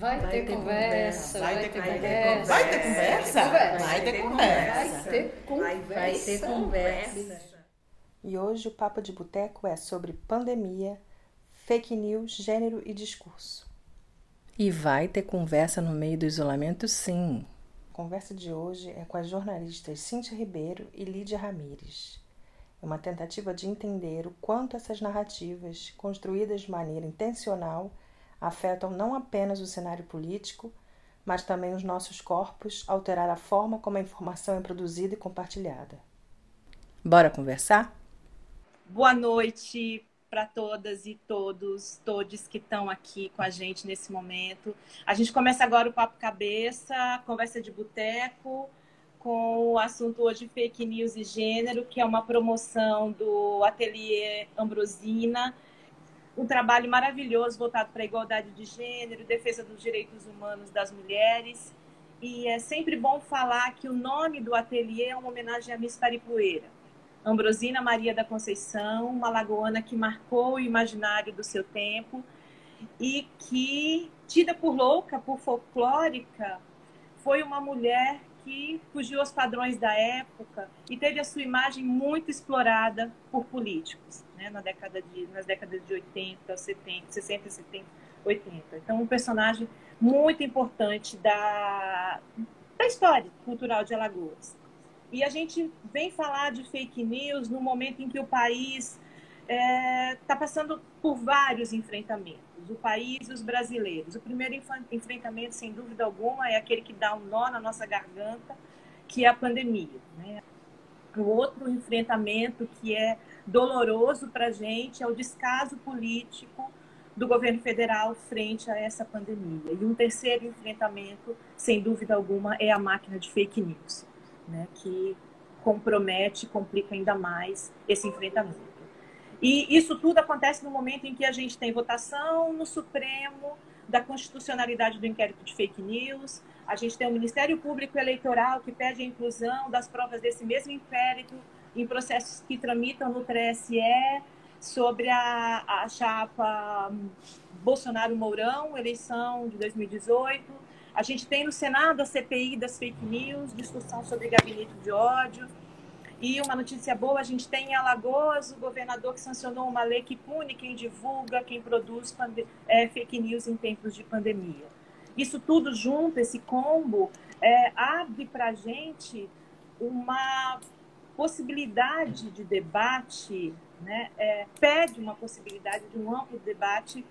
Vai ter conversa, vai ter conversa. Vai ter conversa? Vai ter conversa. Vai ter conversa. E hoje o Papo de Boteco é sobre pandemia, fake news, gênero e discurso. E vai ter conversa no meio do isolamento, sim. A conversa de hoje é com as jornalistas Cíntia Ribeiro e Lídia Ramires. É uma tentativa de entender o quanto essas narrativas, construídas de maneira intencional, afetam não apenas o cenário político, mas também os nossos corpos, alterar a forma como a informação é produzida e compartilhada. Bora conversar? Boa noite para todas e todos que estão aqui com a gente nesse momento. A gente começa agora o Papo Cabeça, conversa de boteco, com o assunto hoje fake news e gênero, que é uma promoção do Ateliê Ambrosina, um trabalho maravilhoso voltado para a igualdade de gênero, defesa dos direitos humanos das mulheres. E é sempre bom falar que o nome do ateliê é uma homenagem à Miss Paripueira, Ambrosina Maria da Conceição, uma alagoana que marcou o imaginário do seu tempo e que, tida por louca, por folclórica, foi uma mulher que fugiu aos padrões da época e teve a sua imagem muito explorada por políticos, né, nas décadas de 80, 70, 60, 70, 80. Então, um personagem muito importante da história cultural de Alagoas. E a gente vem falar de fake news no momento em que o país está passando por vários enfrentamentos, o país e os brasileiros. O primeiro enfrentamento, sem dúvida alguma, é aquele que dá um nó na nossa garganta, que é a pandemia, né? O outro enfrentamento que é doloroso para a gente é o descaso político do governo federal frente a essa pandemia. E um terceiro enfrentamento, sem dúvida alguma, é a máquina de fake news, né, que compromete, complica ainda mais esse enfrentamento. E isso tudo acontece no momento em que a gente tem votação no Supremo da constitucionalidade do inquérito de fake news, a gente tem o Ministério Público Eleitoral que pede a inclusão das provas desse mesmo inquérito em processos que tramitam no TSE sobre a chapa Bolsonaro-Mourão, eleição de 2018. A gente tem no Senado a CPI das fake news, discussão sobre gabinete de ódio. E uma notícia boa, a gente tem em Alagoas o governador que sancionou uma lei que pune quem divulga, quem produz fake news em tempos de pandemia. Isso tudo junto, esse combo, abre para a gente uma possibilidade de debate, né? Pede uma possibilidade de um amplo debate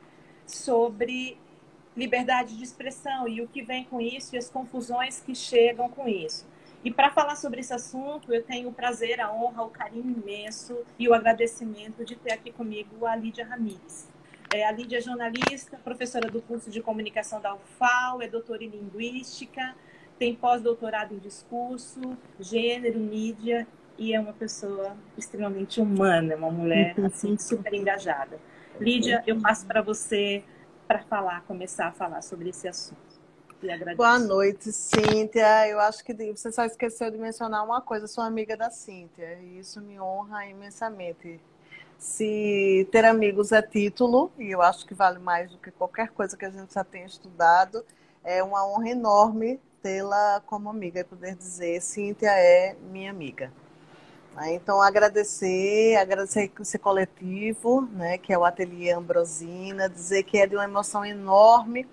sobre liberdade de expressão e o que vem com isso e as confusões que chegam com isso. E para falar sobre esse assunto, eu tenho o prazer, a honra, o carinho imenso e o agradecimento de ter aqui comigo a Lídia Ramires. A Lídia é jornalista, professora do curso de comunicação da UFAL, é doutora em linguística, tem pós-doutorado em discurso, gênero, mídia e é uma pessoa extremamente humana, uma mulher assim, super engajada. Lídia, eu passo para você para começar a falar sobre esse assunto. Boa noite, Cíntia. Eu acho que você só esqueceu de mencionar uma coisa, sou amiga da Cíntia, e isso me honra imensamente. Se ter amigos é título, e eu acho que vale mais do que qualquer coisa que a gente já tenha estudado, é uma honra enorme tê-la como amiga e poder dizer, Cíntia é minha amiga. Então, agradecer esse coletivo, né, que é o Ateliê Ambrosina, dizer que é de uma emoção enorme,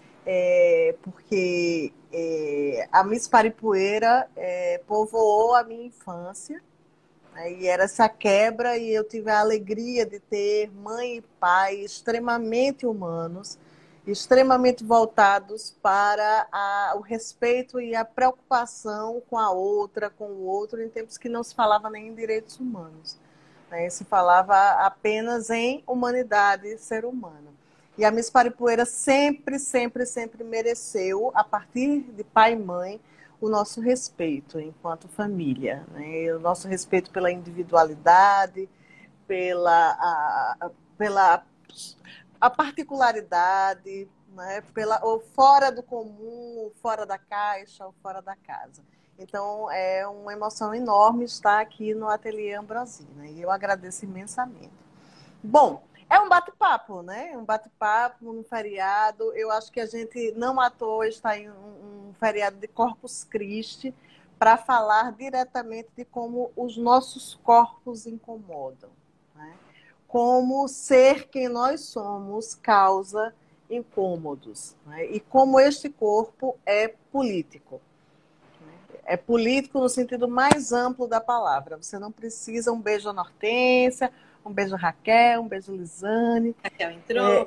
porque a Miss Paripueira povoou a minha infância, né, e era essa quebra, e eu tive a alegria de ter mãe e pai extremamente humanos, extremamente voltados para o respeito e a preocupação com a outra, com o outro, em tempos que não se falava nem em direitos humanos, né, se falava apenas em humanidade, ser humano. E a Miss Paripueira sempre, sempre, sempre mereceu, a partir de pai e mãe, o nosso respeito enquanto família, né? O nosso respeito pela individualidade, pela a particularidade, né? O fora do comum, o fora da caixa, o fora da casa. Então, é uma emoção enorme estar aqui no Ateliê Ambrosina, e eu agradeço imensamente. Bom, É um bate-papo, né? Um bate-papo, um feriado. Eu acho que a gente, não à toa, está em um feriado de Corpus Christi para falar diretamente de como os nossos corpos incomodam, né? Como ser quem nós somos causa incômodos, né? E como este corpo é político. É político no sentido mais amplo da palavra. Você não precisa um beijo na Hortência, um beijo Raquel, um beijo Lisane. Raquel entrou.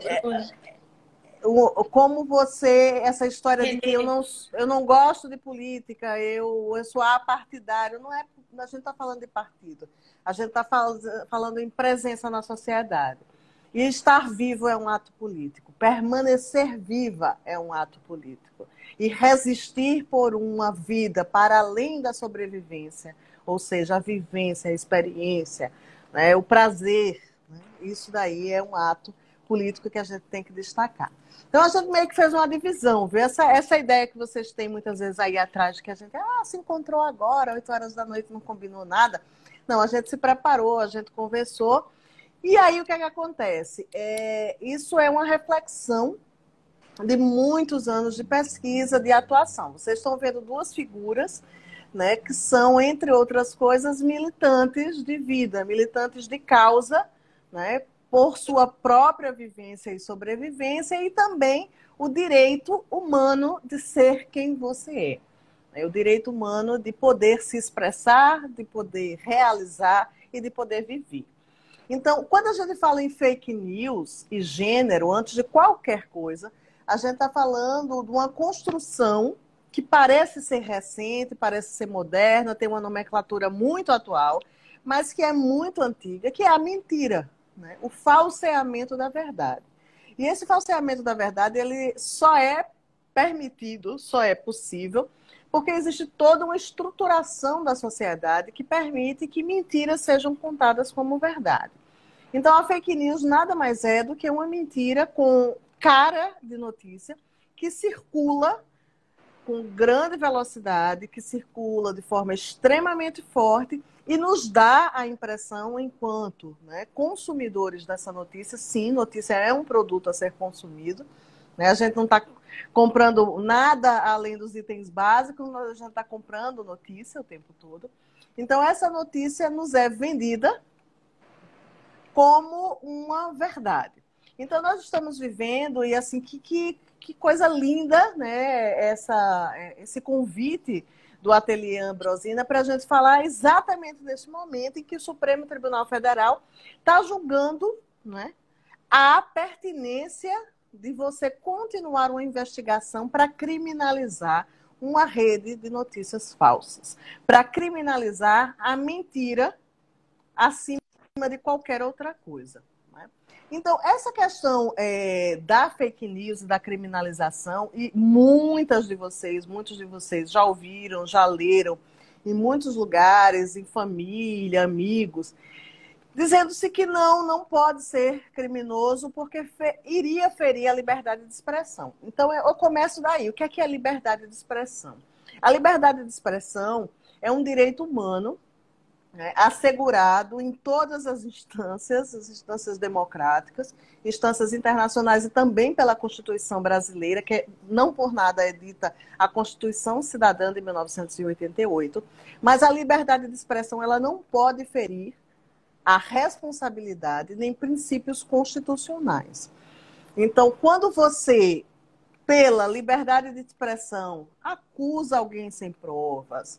Como você, essa história de que eu não gosto de política, eu sou apartidário, não é, a gente está falando de partido, a gente está falando em presença na sociedade. E estar vivo é um ato político, permanecer viva é um ato político. E resistir por uma vida para além da sobrevivência, ou seja, a vivência, a experiência, né, o prazer, né, isso daí é um ato político que a gente tem que destacar. Então, a gente meio que fez uma divisão, viu? Essa ideia que vocês têm muitas vezes aí atrás, de que a gente se encontrou agora, 8 horas da noite, não combinou nada. Não, a gente se preparou, a gente conversou. E aí, o que é que acontece? Isso é uma reflexão de muitos anos de pesquisa, de atuação. Vocês estão vendo duas figuras, né, que são, entre outras coisas, militantes de vida, militantes de causa, né, por sua própria vivência e sobrevivência, e também o direito humano de ser quem você é. O direito humano de poder se expressar, de poder realizar e de poder viver. Então, quando a gente fala em fake news e gênero, antes de qualquer coisa, a gente está falando de uma construção que parece ser recente, parece ser moderna, tem uma nomenclatura muito atual, mas que é muito antiga, que é a mentira, né? O falseamento da verdade. E esse falseamento da verdade, ele só é permitido, só é possível, porque existe toda uma estruturação da sociedade que permite que mentiras sejam contadas como verdade. Então, a fake news nada mais é do que uma mentira com cara de notícia que circula com grande velocidade, que circula de forma extremamente forte e nos dá a impressão, enquanto, né, consumidores dessa notícia, sim, notícia é um produto a ser consumido, né? A gente não está comprando nada além dos itens básicos, a gente está comprando notícia o tempo todo. Então, essa notícia nos é vendida como uma verdade. Então, nós estamos vivendo, e assim, que coisa linda, né? Esse convite do Ateliê Ambrosina para a gente falar exatamente nesse momento em que o Supremo Tribunal Federal está julgando, né, a pertinência de você continuar uma investigação para criminalizar uma rede de notícias falsas, para criminalizar a mentira acima de qualquer outra coisa. Então, essa questão da fake news, da criminalização, e muitos de vocês já ouviram, já leram, em muitos lugares, em família, amigos, dizendo-se que não pode ser criminoso porque iria ferir a liberdade de expressão. Então, eu começo daí. O que é a liberdade de expressão? A liberdade de expressão é um direito humano, né, assegurado em todas as instâncias democráticas, instâncias internacionais e também pela Constituição brasileira, que não por nada é dita a Constituição Cidadã de 1988, mas a liberdade de expressão ela não pode ferir a responsabilidade nem princípios constitucionais. Então, quando você, pela liberdade de expressão, acusa alguém sem provas,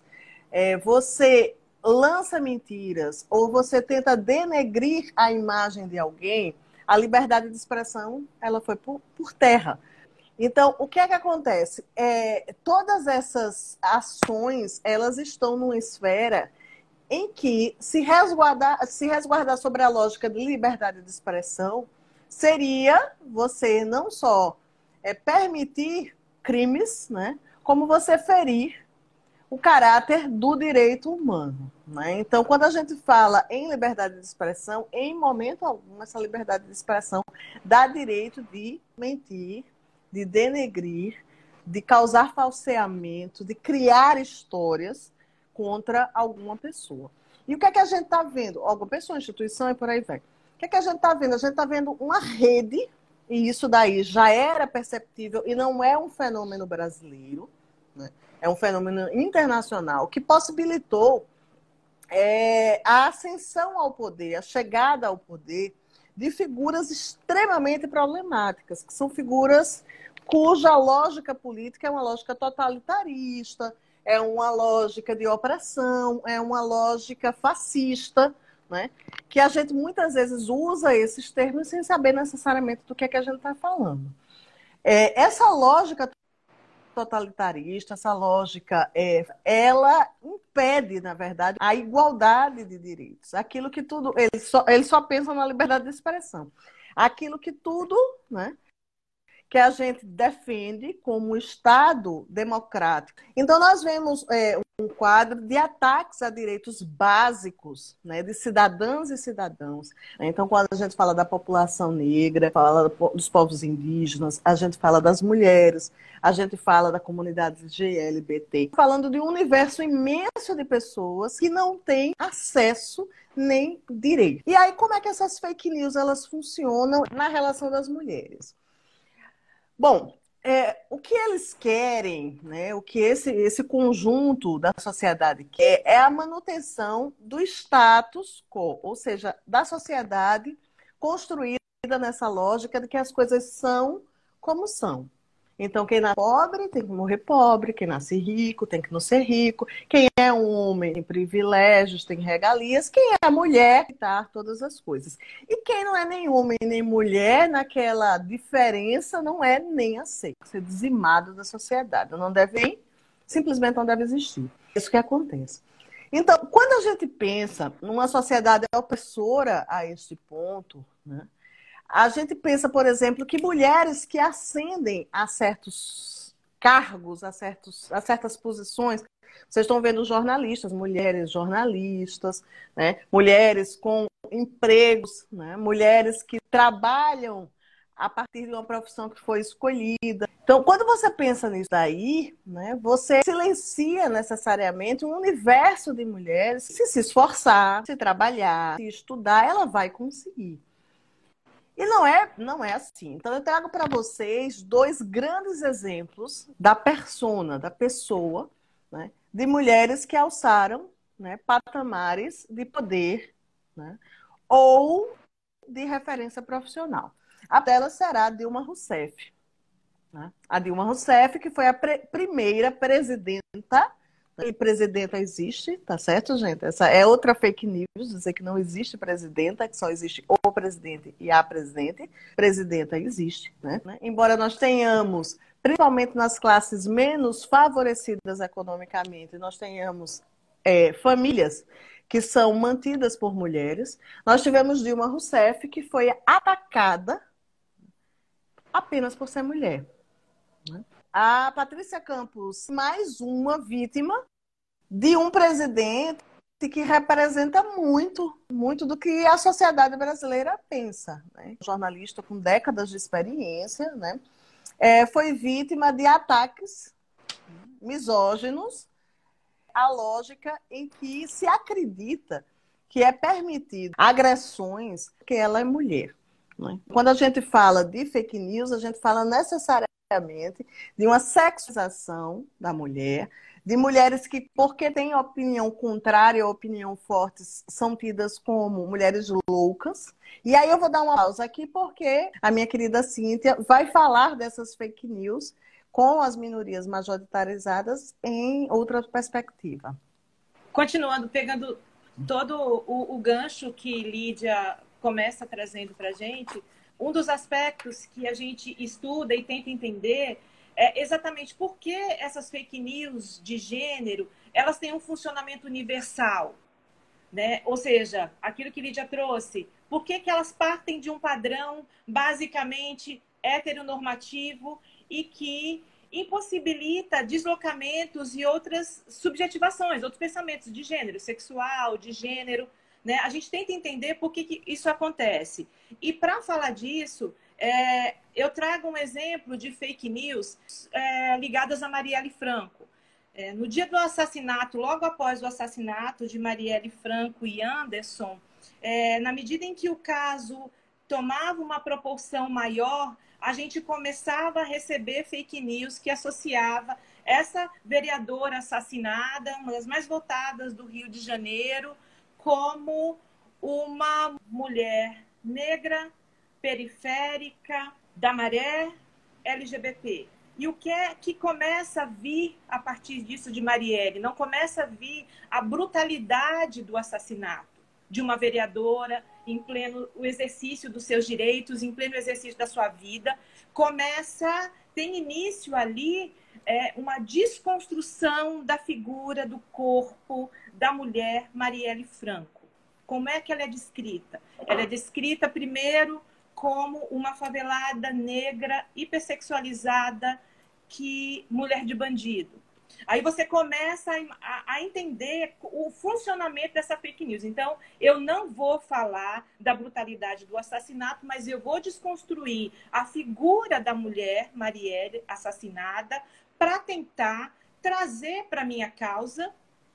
você lança mentiras ou você tenta denegrir a imagem de alguém, a liberdade de expressão ela foi por terra. Então, o que é que acontece? Todas essas ações, elas estão numa esfera em que se resguardar sobre a lógica de liberdade de expressão seria você não só permitir crimes, né, como você ferir o caráter do direito humano, né? Então, quando a gente fala em liberdade de expressão, em momento algum, essa liberdade de expressão dá direito de mentir, de denegrir, de causar falseamento, de criar histórias contra alguma pessoa. E o que é que a gente está vendo? Alguma pessoa, instituição e por aí vai. O que a gente está vendo? A gente está vendo uma rede, e isso daí já era perceptível, e não é um fenômeno brasileiro, né? É um fenômeno internacional, que possibilitou a ascensão ao poder, a chegada ao poder de figuras extremamente problemáticas, que são figuras cuja lógica política é uma lógica totalitarista, é uma lógica de opressão, é uma lógica fascista, né? Que a gente muitas vezes usa esses termos sem saber necessariamente do que é que a gente está falando. Essa lógica totalitarista, essa lógica, ela impede, na verdade, a igualdade de direitos. Aquilo que tudo... Eles só pensam na liberdade de expressão. Aquilo que tudo, né, que a gente defende como Estado democrático. Então, nós vemos um quadro de ataques a direitos básicos, né, de cidadãs e cidadãos. Então, quando a gente fala da população negra, fala dos povos indígenas, a gente fala das mulheres, a gente fala da comunidade LGBT, falando de um universo imenso de pessoas que não têm acesso nem direito. E aí, como é que essas fake news elas funcionam na relação das mulheres? Bom, o que eles querem, né, o que esse conjunto da sociedade quer é a manutenção do status quo, ou seja, da sociedade construída nessa lógica de que as coisas são como são. Então, quem nasce pobre tem que morrer pobre, quem nasce rico tem que não ser rico, quem é um homem tem privilégios, tem regalias, quem é mulher tem que dar todas as coisas. E quem não é nem homem nem mulher, naquela diferença, não é nem aceito, ser dizimado da sociedade. Não deve, simplesmente não deve existir. Isso que acontece. Então, quando a gente pensa numa sociedade opressora a este ponto, né, a gente pensa, por exemplo, que mulheres que ascendem a certos cargos, a certas posições, vocês estão vendo jornalistas, mulheres jornalistas, né? Mulheres com empregos, né? Mulheres que trabalham a partir de uma profissão que foi escolhida. Então, quando você pensa nisso daí, né, você silencia necessariamente um universo de mulheres que se esforçar, se trabalhar, se estudar, ela vai conseguir. E não é assim. Então, eu trago para vocês dois grandes exemplos da persona, da pessoa, né, de mulheres que alçaram, né, patamares de poder, né, ou de referência profissional. A delas será a Dilma Rousseff. Né? A Dilma Rousseff, que foi a primeira presidenta. E presidenta existe, tá certo, gente? Essa é outra fake news, dizer que não existe presidenta, que só existe o presidente e a presidente. Presidenta existe, né? Embora nós tenhamos, principalmente nas classes menos favorecidas economicamente, nós tenhamos famílias que são mantidas por mulheres, nós tivemos Dilma Rousseff, que foi atacada apenas por ser mulher. Né? A Patrícia Campos, mais uma vítima de um presidente que representa muito, muito do que a sociedade brasileira pensa. Né? Jornalista com décadas de experiência, né? Foi vítima de ataques misóginos, a lógica em que se acredita que é permitido agressões porque ela é mulher. Né? Quando a gente fala de fake news, a gente fala necessariamente de uma sexualização da mulher, de mulheres que, porque têm opinião contrária ou opinião forte, são tidas como mulheres loucas. E aí eu vou dar uma pausa aqui, porque a minha querida Cíntia vai falar dessas fake news com as minorias majoritarizadas em outra perspectiva. Continuando, pegando todo o gancho que Lídia começa trazendo para a gente, um dos aspectos que a gente estuda e tenta entender é exatamente por que essas fake news de gênero elas têm um funcionamento universal, né? Ou seja, aquilo que Lídia trouxe, por que elas partem de um padrão basicamente heteronormativo e que impossibilita deslocamentos e outras subjetivações, outros pensamentos de gênero, sexual, de gênero, né? A gente tenta entender por que isso acontece. E para falar disso, eu trago um exemplo de fake news ligadas a Marielle Franco. No dia do assassinato, logo após o assassinato de Marielle Franco e Anderson, Na medida em que o caso tomava uma proporção maior, a gente começava a receber fake news que associava essa vereadora assassinada, uma das mais votadas do Rio de Janeiro, como uma mulher negra, periférica, da maré LGBT. E o que é que começa a vir a partir disso de Marielle? Não começa a vir a brutalidade do assassinato de uma vereadora em pleno o exercício dos seus direitos, em pleno exercício da sua vida. Tem início ali uma desconstrução da figura, do corpo da mulher Marielle Franco. Como é que ela é descrita? Ela é descrita primeiro como uma favelada negra hipersexualizada, mulher de bandido. Aí você começa a entender o funcionamento dessa fake news. Então, eu não vou falar da brutalidade do assassinato, mas eu vou desconstruir a figura da mulher Marielle assassinada para tentar trazer para a minha causa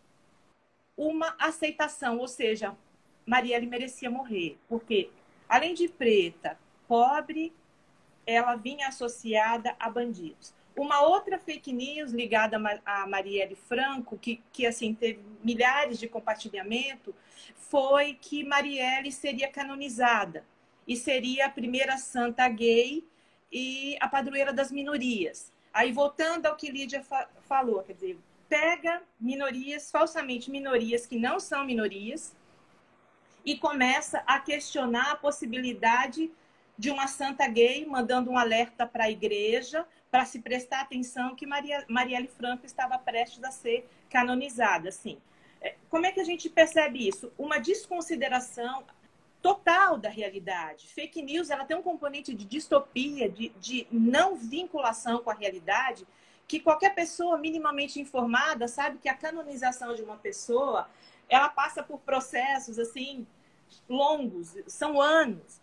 uma aceitação, ou seja, Marielle merecia morrer, porque além de preta, pobre, ela vinha associada a bandidos. Uma outra fake news ligada a Marielle Franco, que assim, teve milhares de compartilhamento, foi que Marielle seria canonizada e seria a primeira santa gay e a padroeira das minorias. Aí, voltando ao que Lídia falou, quer dizer, pega minorias, falsamente minorias que não são minorias, e começa a questionar a possibilidade de uma santa gay mandando um alerta para a igreja para se prestar atenção que Marielle Franco estava prestes a ser canonizada. Assim. Como é que a gente percebe isso? Uma desconsideração total da realidade. Fake news ela tem um componente de distopia, de não vinculação com a realidade, que qualquer pessoa minimamente informada sabe que a canonização de uma pessoa ela passa por processos assim longos, são anos.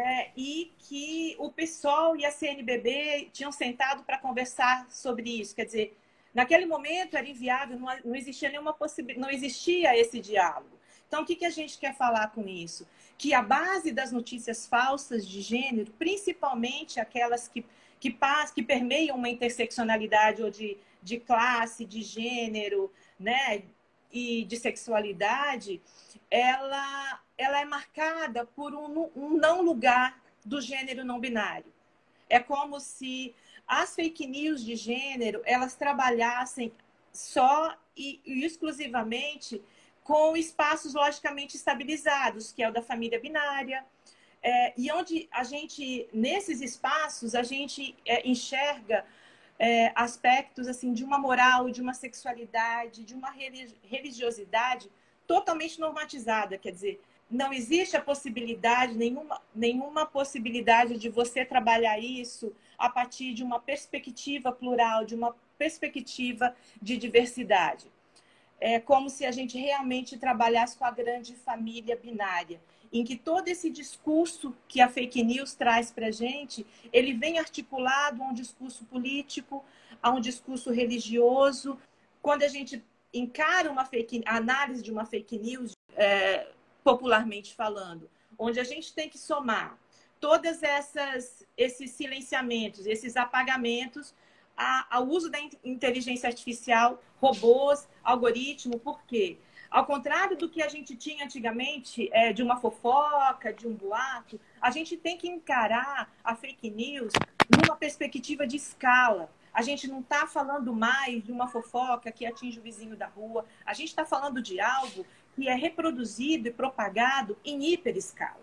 E que o PSOL e a CNBB tinham sentado para conversar sobre isso. Quer dizer, naquele momento era inviável, não existia nenhuma possibilidade, não existia esse diálogo. Então, o que a gente quer falar com isso? Que a base das notícias falsas de gênero, principalmente aquelas que permeiam uma interseccionalidade ou de classe, de gênero, né, e de sexualidade, ela é marcada por um não lugar do gênero não binário. É como se as fake news de gênero elas trabalhassem só e exclusivamente com espaços logicamente estabilizados, que é o da família binária, e onde nesses espaços, a gente enxerga aspectos assim, de uma moral, de uma sexualidade, de uma religiosidade totalmente normatizada, quer dizer, não existe a possibilidade, nenhuma possibilidade de você trabalhar isso a partir de uma perspectiva plural, de uma perspectiva de diversidade. É como se a gente realmente trabalhasse com a grande família binária, em que todo esse discurso que a fake news traz para a gente, ele vem articulado a um discurso político, a um discurso religioso. Quando a gente encara a análise de uma fake news, popularmente falando, onde a gente tem que somar todos esses silenciamentos, esses apagamentos ao uso da inteligência artificial, robôs, algoritmo. Por quê? Ao contrário do que a gente tinha antigamente, de uma fofoca, de um boato, a gente tem que encarar a fake news numa perspectiva de escala. A gente não está falando mais de uma fofoca que atinge o vizinho da rua. A gente está falando de algo que é reproduzido e propagado em hiperescala.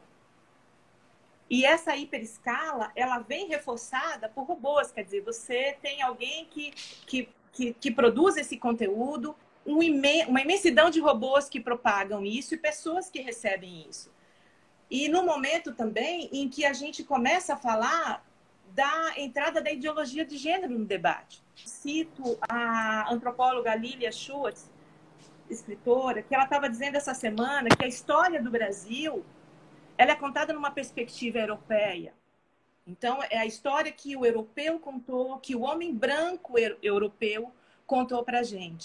E essa hiperescala, ela vem reforçada por robôs. Quer dizer, você tem alguém que produz esse conteúdo, uma imensidão de robôs que propagam isso e pessoas que recebem isso. E no momento também em que a gente começa a falar da entrada da ideologia de gênero no debate. Cito a antropóloga Lilia Schwartz, escritora, que ela estava dizendo essa semana que a história do Brasil ela é contada numa perspectiva europeia. Então, é a história que o europeu contou, que o homem branco europeu contou para a gente.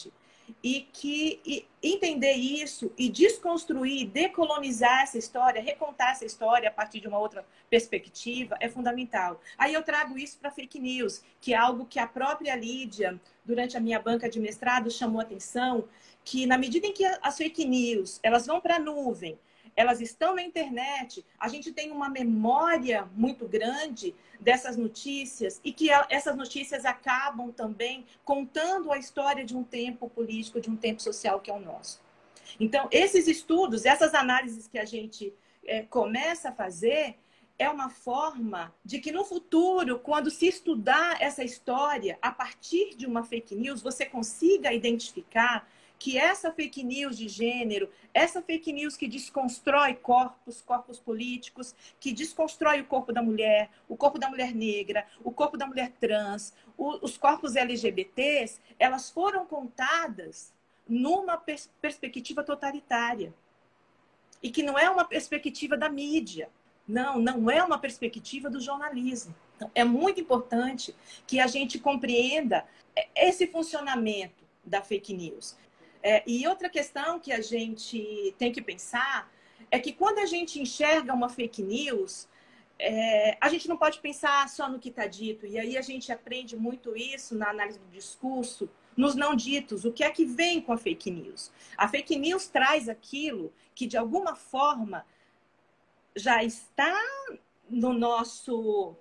e entender isso e desconstruir, decolonizar essa história, recontar essa história a partir de uma outra perspectiva é fundamental. Aí eu trago isso para fake news, que é algo que a própria Lídia, durante a minha banca de mestrado, chamou atenção, que na medida em que as fake news elas vão para a nuvem, elas estão na internet, a gente tem uma memória muito grande dessas notícias e que essas notícias acabam também contando a história de um tempo político, de um tempo social que é o nosso. Então, esses estudos, essas análises que a gente começa a fazer, é uma forma de que no futuro, quando se estudar essa história a partir de uma fake news, você consiga identificar que essa fake news de gênero, essa fake news que desconstrói corpos políticos, que desconstrói o corpo da mulher negra, o corpo da mulher trans, os corpos LGBTs, elas foram contadas numa perspectiva totalitária. E que não é uma perspectiva da mídia. Não é uma perspectiva do jornalismo. Então, é muito importante que a gente compreenda esse funcionamento da fake news. E outra questão que a gente tem que pensar é que quando a gente enxerga uma fake news, a gente não pode pensar só no que está dito. E aí a gente aprende muito isso na análise do discurso, nos não ditos. O que é que vem com a fake news? A fake news traz aquilo que, de alguma forma, já está no nosso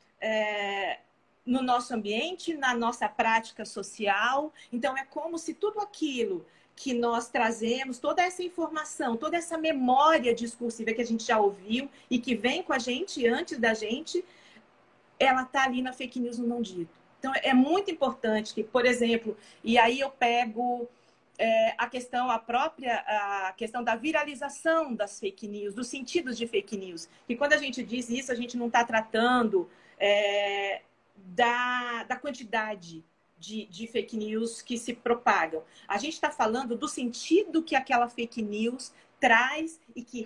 ambiente, na nossa prática social. Então, é como se tudo aquilo que nós trazemos, toda essa informação, toda essa memória discursiva que a gente já ouviu e que vem com a gente antes da gente, ela está ali na fake news no não dito. Então, é muito importante que, por exemplo, e aí eu pego a questão da viralização das fake news, dos sentidos de fake news. E quando a gente diz isso, a gente não está tratando da quantidade de fake news que se propagam. A gente está falando do sentido que aquela fake news traz e que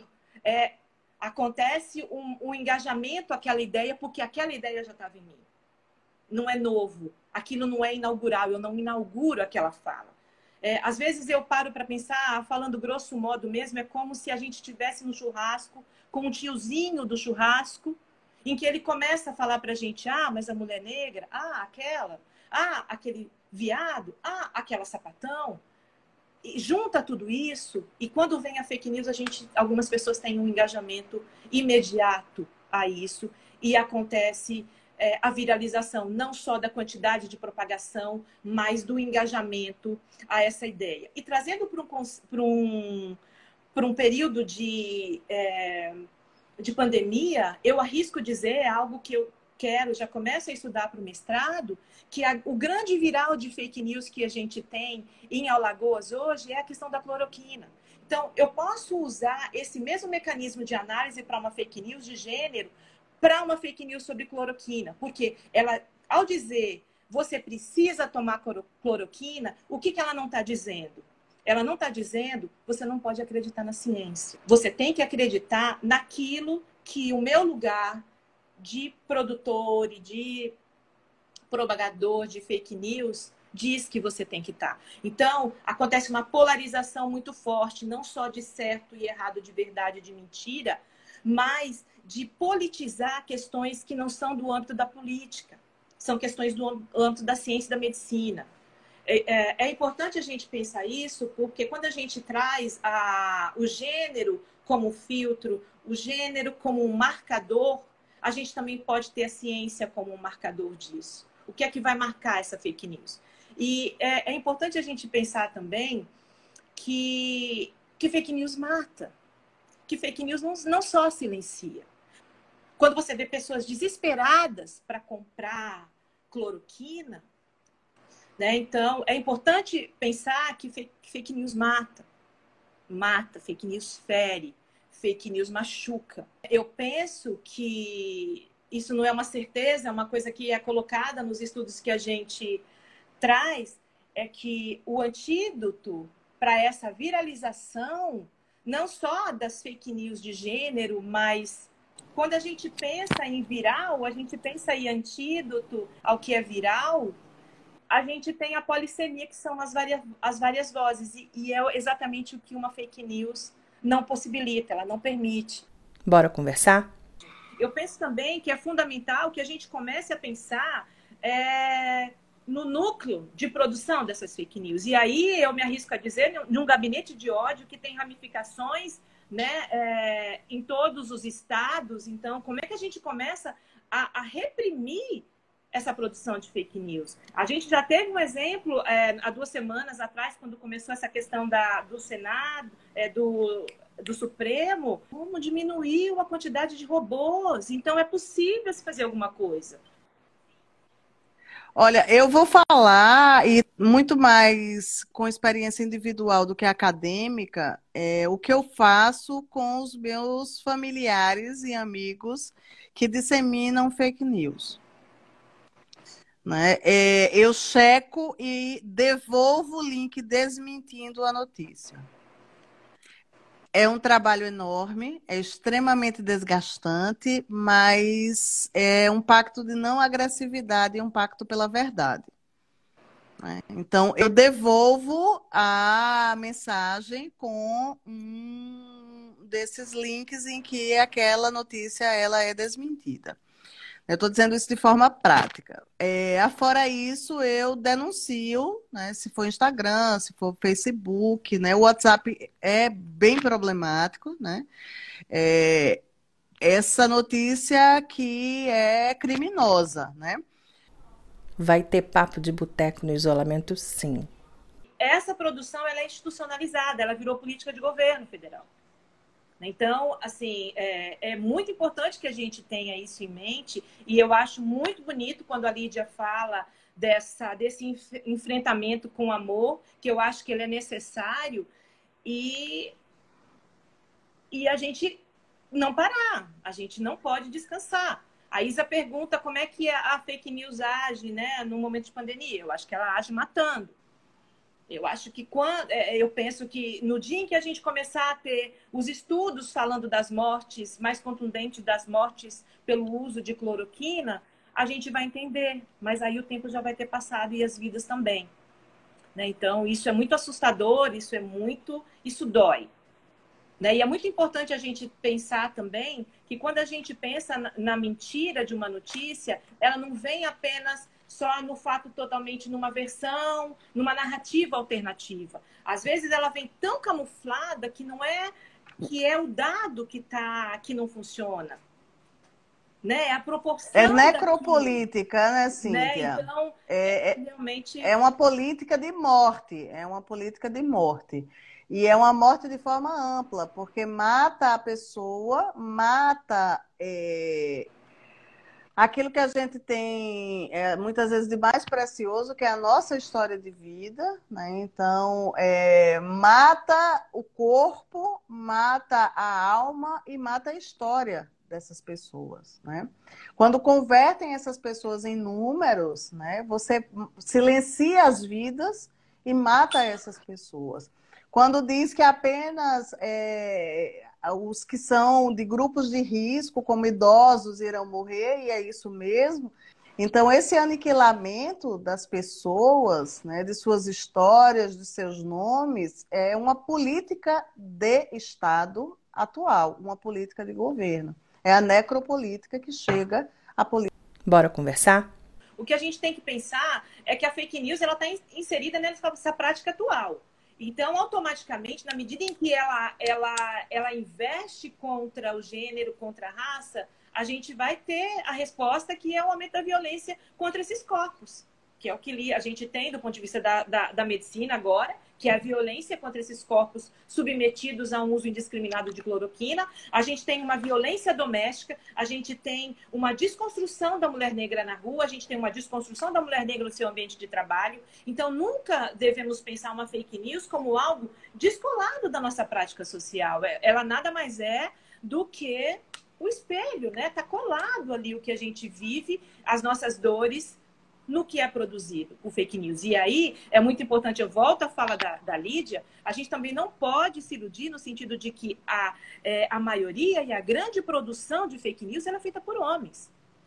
acontece um engajamento àquela ideia, porque aquela ideia já estava em mim. Não é novo. Aquilo não é inaugural. Eu não inauguro aquela fala. Às vezes eu paro para pensar, falando grosso modo mesmo, é como se a gente estivesse no churrasco com um tiozinho do churrasco, em que ele começa a falar para a gente, mas a mulher negra, aquela, aquele viado, aquela sapatão. E junta tudo isso, e quando vem a fake news, algumas pessoas têm um engajamento imediato a isso, e acontece a viralização, não só da quantidade de propagação, mas do engajamento a essa ideia. E trazendo para um período de pandemia, eu arrisco dizer algo que eu já começo a estudar para o mestrado, que o grande viral de fake news que a gente tem em Alagoas hoje é a questão da cloroquina. Então, eu posso usar esse mesmo mecanismo de análise para uma fake news de gênero, para uma fake news sobre cloroquina. Porque ela, ao dizer você precisa tomar cloroquina, o que ela não está dizendo? Ela não está dizendo você não pode acreditar na ciência. Você tem que acreditar naquilo que o meu lugar de produtor e de propagador de fake news diz que você tem que estar. Então, acontece uma polarização muito forte, não só de certo e errado, de verdade e de mentira, mas de politizar questões que não são do âmbito da política, são questões do âmbito da ciência e da medicina. É importante a gente pensar isso, porque quando a gente traz o gênero como filtro, o gênero como um marcador, a gente também pode ter a ciência como um marcador disso. O que é que vai marcar essa fake news? E é importante a gente pensar também que fake news mata, que fake news não só silencia. Quando você vê pessoas desesperadas para comprar cloroquina, né? Então, é importante pensar que fake news mata, fake news fere, fake news machuca. Eu penso que isso não é uma certeza, é uma coisa que é colocada nos estudos que a gente traz, é que o antídoto para essa viralização, não só das fake news de gênero, mas quando a gente pensa em viral, a gente pensa em antídoto ao que é viral, a gente tem a polissemia, que são as várias vozes. E é exatamente o que uma fake news não possibilita, ela não permite. Bora conversar? Eu penso também que é fundamental que a gente comece a pensar no núcleo de produção dessas fake news. E aí eu me arrisco a dizer, num gabinete de ódio que tem ramificações, né, em todos os estados. Então, como é que a gente começa a reprimir essa produção de fake news? A gente já teve um exemplo há 2 semanas atrás, quando começou essa questão do Senado, do Supremo, como diminuiu a quantidade de robôs. Então, é possível se fazer alguma coisa. Olha, eu vou falar, e muito mais com experiência individual do que acadêmica, o que eu faço com os meus familiares e amigos que disseminam fake news. Né? Eu checo e devolvo o link desmentindo a notícia. É um trabalho enorme, é extremamente desgastante, mas é um pacto de não agressividade e um pacto pela verdade. Né? Então, eu devolvo a mensagem com um desses links em que aquela notícia ela é desmentida. Eu estou dizendo isso de forma prática. Afora isso, eu denuncio, né, se for Instagram, se for Facebook, né, o WhatsApp é bem problemático, né? Essa notícia que é criminosa, né? Vai ter papo de boteco no isolamento, sim. Essa produção ela é institucionalizada, ela virou política de governo federal. Então, assim, é muito importante que a gente tenha isso em mente, e eu acho muito bonito quando a Lídia fala desse enfrentamento com amor, que eu acho que ele é necessário, e a gente não parar, a gente não pode descansar. A Isa pergunta como é que a fake news age, né, no momento de pandemia. Eu acho que ela age matando. Eu acho que eu penso que no dia em que a gente começar a ter os estudos falando das mortes, mais contundentes das mortes pelo uso de cloroquina, a gente vai entender, mas aí o tempo já vai ter passado e as vidas também. Né? Então, isso é muito assustador, isso dói. Né? E é muito importante a gente pensar também que quando a gente pensa na mentira de uma notícia, ela não vem apenas só no fato totalmente numa versão, numa narrativa alternativa. Às vezes ela vem tão camuflada que não é que é o dado que não funciona. Né? A proporção é necropolítica, daquilo, né, Cíntia? Né? Então, realmente... é uma política de morte, é uma política de morte. E é uma morte de forma ampla, porque mata a pessoa, mata aquilo que a gente tem muitas vezes de mais precioso, que é a nossa história de vida, né? Então, mata o corpo, mata a alma e mata a história dessas pessoas, né? Quando convertem essas pessoas em números, né, você silencia as vidas e mata essas pessoas. Quando diz que apenas os que são de grupos de risco, como idosos, irão morrer, e é isso mesmo. Então, esse aniquilamento das pessoas, né, de suas histórias, de seus nomes, é uma política de Estado atual, uma política de governo. É a necropolítica que chega à política. Bora conversar? O que a gente tem que pensar é que a fake news está inserida nessa prática atual. Então, automaticamente, na medida em que ela investe contra o gênero, contra a raça, a gente vai ter a resposta que é o aumento da violência contra esses corpos, que é o que a gente tem do ponto de vista da medicina agora, que é a violência contra esses corpos submetidos a um uso indiscriminado de cloroquina. A gente tem uma violência doméstica, a gente tem uma desconstrução da mulher negra na rua, a gente tem uma desconstrução da mulher negra no seu ambiente de trabalho. Então, nunca devemos pensar uma fake news como algo descolado da nossa prática social. Ela nada mais é do que o espelho, né? Está colado ali o que a gente vive, as nossas dores, no que é produzido, o fake news. E aí, é muito importante, eu volto à fala da Lídia, a gente também não pode se iludir no sentido de que a maioria e a grande produção de fake news ela é feita por homens.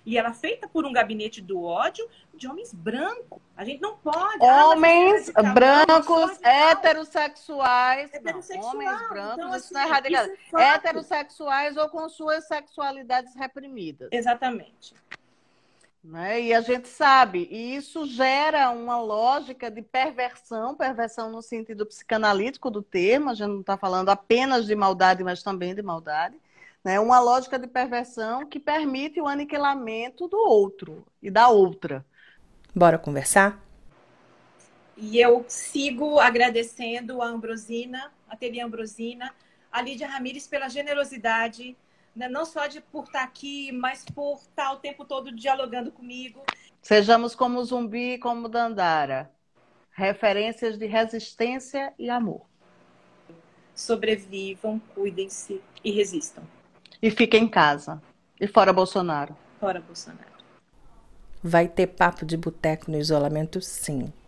E ela é feita por um gabinete do ódio de homens brancos. A gente não pode. Homens radical, brancos, heterossexuais. Heterossexual. Não, homens brancos, Então, isso não é radical. isso é fato. Heterossexuais ou com suas sexualidades reprimidas. Exatamente. Né? E a gente sabe, e isso gera uma lógica de perversão no sentido psicanalítico do termo, a gente não está falando apenas de maldade, mas também de maldade, né? Uma lógica de perversão que permite o aniquilamento do outro e da outra. Bora conversar? E eu sigo agradecendo a Ambrosina, a TV Ambrosina, a Lídia Ramírez pela generosidade, não só por estar aqui, mas por estar o tempo todo dialogando comigo. Sejamos como Zumbi e como Dandara. Referências de resistência e amor. Sobrevivam, cuidem-se e resistam. E fiquem em casa. E fora Bolsonaro. Fora Bolsonaro. Vai ter papo de boteco no isolamento, sim.